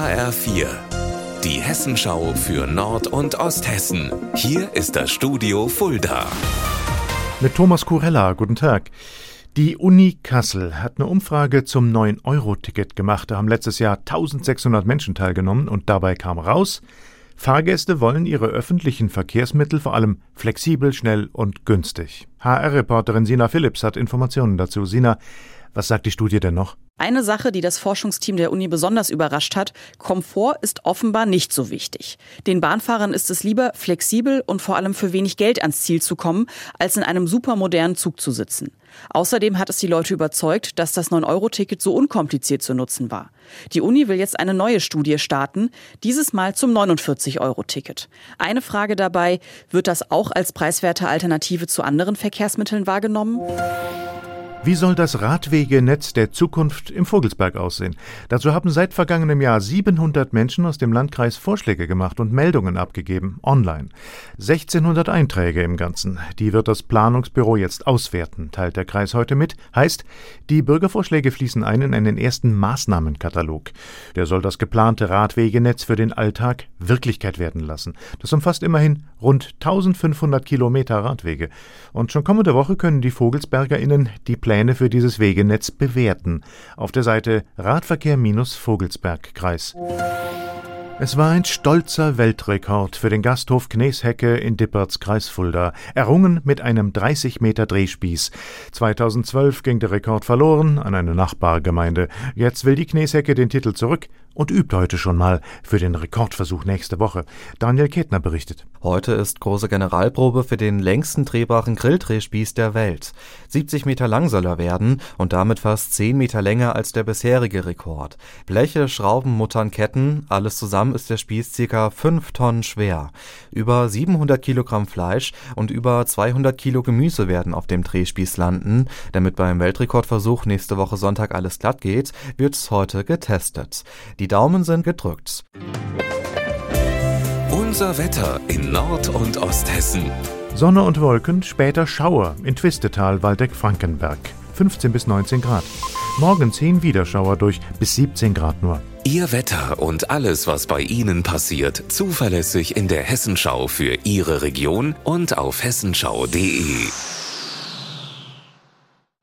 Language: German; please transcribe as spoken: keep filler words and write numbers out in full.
H R vier, die Hessenschau für Nord- und Osthessen. Hier ist das Studio Fulda. Mit Thomas Kurella, guten Tag. Die Uni Kassel hat eine Umfrage zum neun Euro Ticket gemacht. Da haben letztes Jahr eintausendsechshundert Menschen teilgenommen und dabei kam raus: Fahrgäste wollen ihre öffentlichen Verkehrsmittel vor allem flexibel, schnell und günstig. H R-Reporterin Sina Philipps hat Informationen dazu. Sina, was sagt die Studie denn noch? Eine Sache, die das Forschungsteam der Uni besonders überrascht hat: Komfort ist offenbar nicht so wichtig. Den Bahnfahrern ist es lieber, flexibel und vor allem für wenig Geld ans Ziel zu kommen, als in einem supermodernen Zug zu sitzen. Außerdem hat es die Leute überzeugt, dass das neun Euro Ticket so unkompliziert zu nutzen war. Die Uni will jetzt eine neue Studie starten, dieses Mal zum neunundvierzig Euro Ticket. Eine Frage dabei: Wird das auch als preiswerte Alternative zu anderen Verkehrsmitteln wahrgenommen? Wie soll das Radwegenetz der Zukunft im Vogelsberg aussehen? Dazu haben seit vergangenem Jahr siebenhundert Menschen aus dem Landkreis Vorschläge gemacht und Meldungen abgegeben, online. sechzehnhundert Einträge im Ganzen. Die wird das Planungsbüro jetzt auswerten, teilt der Kreis heute mit. Heißt, die Bürgervorschläge fließen ein in einen ersten Maßnahmenkatalog. Der soll das geplante Radwegenetz für den Alltag Wirklichkeit werden lassen. Das umfasst immerhin rund eintausendfünfhundert Kilometer Radwege. Und schon kommende Woche können die VogelsbergerInnen die Pläne für dieses Wegenetz bewerten. Auf der Seite Radverkehr-Vogelsberg-Kreis. Es war ein stolzer Weltrekord für den Gasthof Kneshecke in Dippertz, Kreis Fulda, errungen mit einem dreißig Meter Drehspieß. zweitausendzwölf ging der Rekord verloren an eine Nachbargemeinde. Jetzt will die Kneshecke den Titel zurück und übt heute schon mal für den Rekordversuch nächste Woche. Daniel Ketner berichtet. Heute ist große Generalprobe für den längsten drehbaren Grilldrehspieß der Welt. siebzig Meter lang soll er werden und damit fast zehn Meter länger als der bisherige Rekord. Bleche, Schrauben, Muttern, Ketten, alles zusammen ist der Spieß ca. fünf Tonnen schwer. Über siebenhundert Kilogramm Fleisch und über zweihundert Kilo Gemüse werden auf dem Drehspieß landen. Damit beim Weltrekordversuch nächste Woche Sonntag alles glatt geht, wird es heute getestet. Die Daumen sind gedrückt. Unser Wetter in Nord- und Osthessen. Sonne und Wolken, später Schauer in Twistetal, Waldeck-Frankenberg. fünfzehn bis neunzehn Grad. Morgen zehn Wiederschauer durch, bis siebzehn Grad nur. Ihr Wetter und alles, was bei Ihnen passiert, zuverlässig in der Hessenschau für Ihre Region und auf hessenschau punkt de.